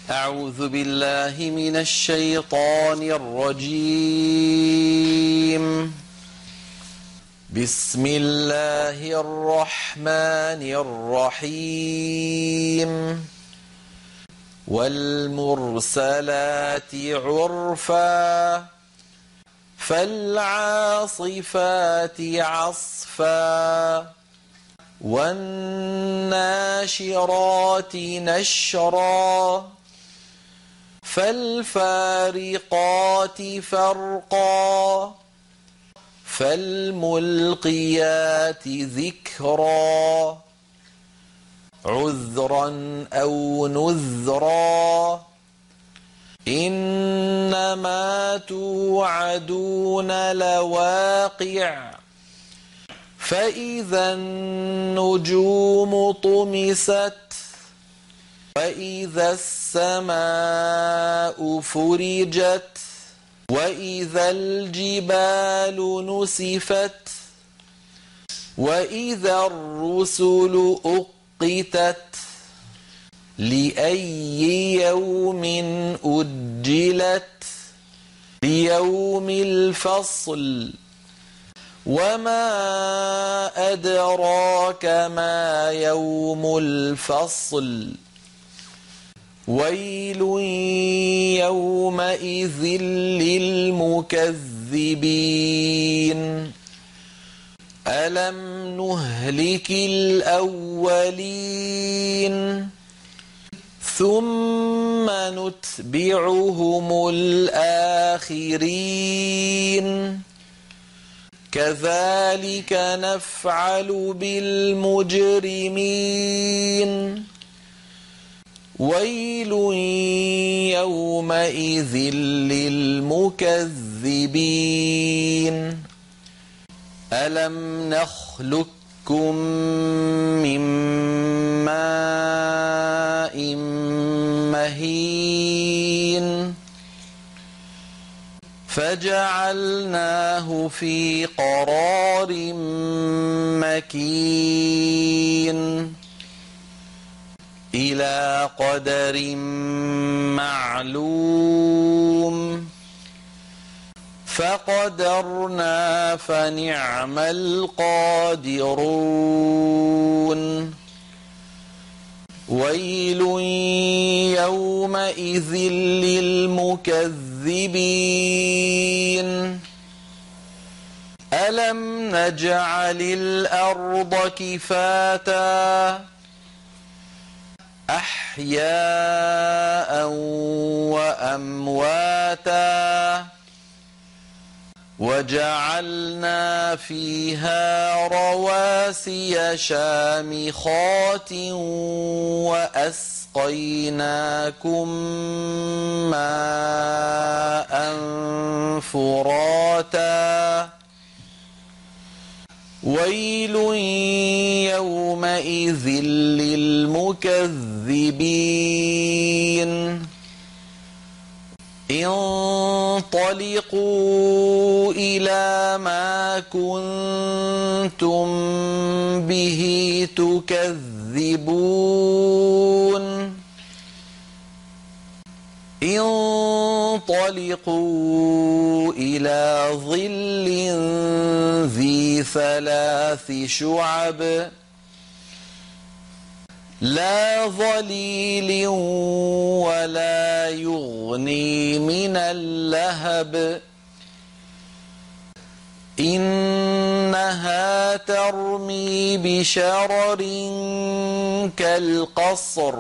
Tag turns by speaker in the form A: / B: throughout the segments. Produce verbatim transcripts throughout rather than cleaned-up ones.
A: أعوذ بالله من الشيطان الرجيم. بسم الله الرحمن الرحيم. والمرسلات عرفا فالعاصفات عصفا والناشرات نشرا فالفارقات فرقا فالملقيات ذكرا عذرا أو نذرا إنما توعدون لواقع فإذا النجوم طمست وإذا السماء فرجت وإذا الجبال نسفت وإذا الرسل أقتت لأي يوم أجلت ليوم الفصل وما أدراك ما يوم الفصل ويل يومئذ للمكذبين ألم نهلك الأولين ثم نتبعهم الآخرين كذلك نفعل بالمجرمين ويل يومئذ للمكذبين ألم نخلقكم من ماء مهين فجعلناه في قرار مكين إلى قدر معلوم فقدرنا فنعم القادرون ويل يومئذ للمكذبين ألم نجعل الأرض كفاتا أحياء وأمواتا وجعلنا فيها رواسي شامخات وأسقيناكم ماء فراتا ويل يومئذ للمكذبين انطلقوا إلى ما كنتم به تكذبون انطلقوا إلى ظل ذي ثلاث شعب لا ظليل ولا يغني من اللهب إنها ترمي بشرر كالقصر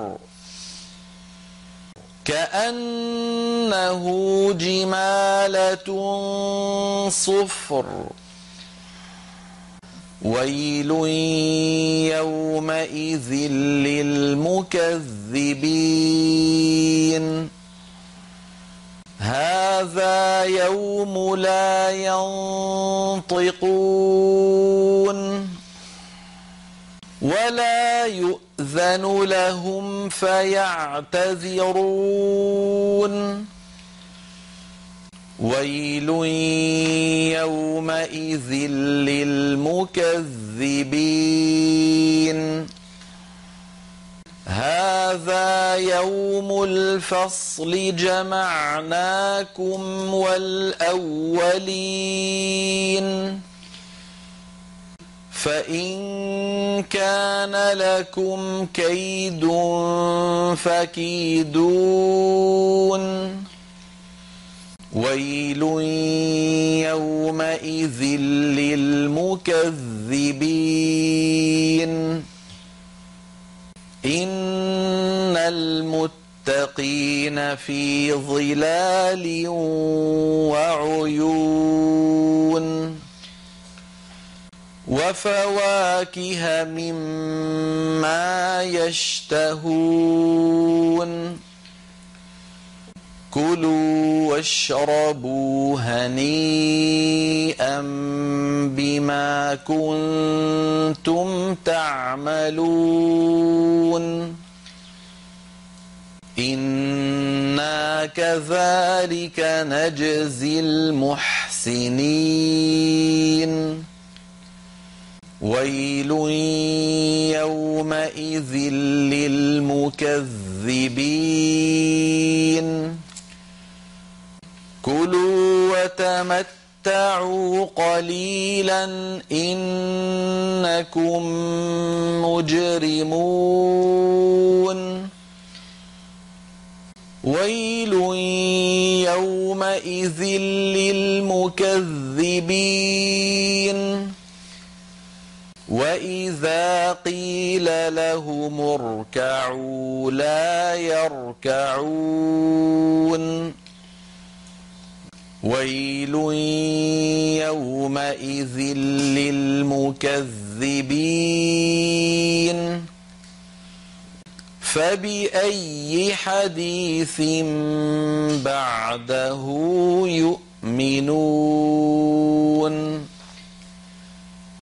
A: كأنه جمالة صفر ويل يومئذ للمكذبين هذا يوم لا ينطقون ولا يؤذن لهم فيعتذرون ويل يومئذ للمكذبين هذا يوم الفصل جمعناكم والأولين فإن كان لكم كيد فكيدون ويل يومئذ للمكذبين إن المتقين في ظلال وعيون وفواكه مما يشتهون كلوا واشربوا هنيئا بما كنتم تعملون إنا كذلك نجزي المحسنين ويل يومئذ للمكذبين كلوا وتمتعوا قليلا إنكم مجرمون ويل يومئذ للمكذبين وإذا قيل لهم اركعوا لا يركعون ويل يومئذ للمكذبين فبأي حديث بعده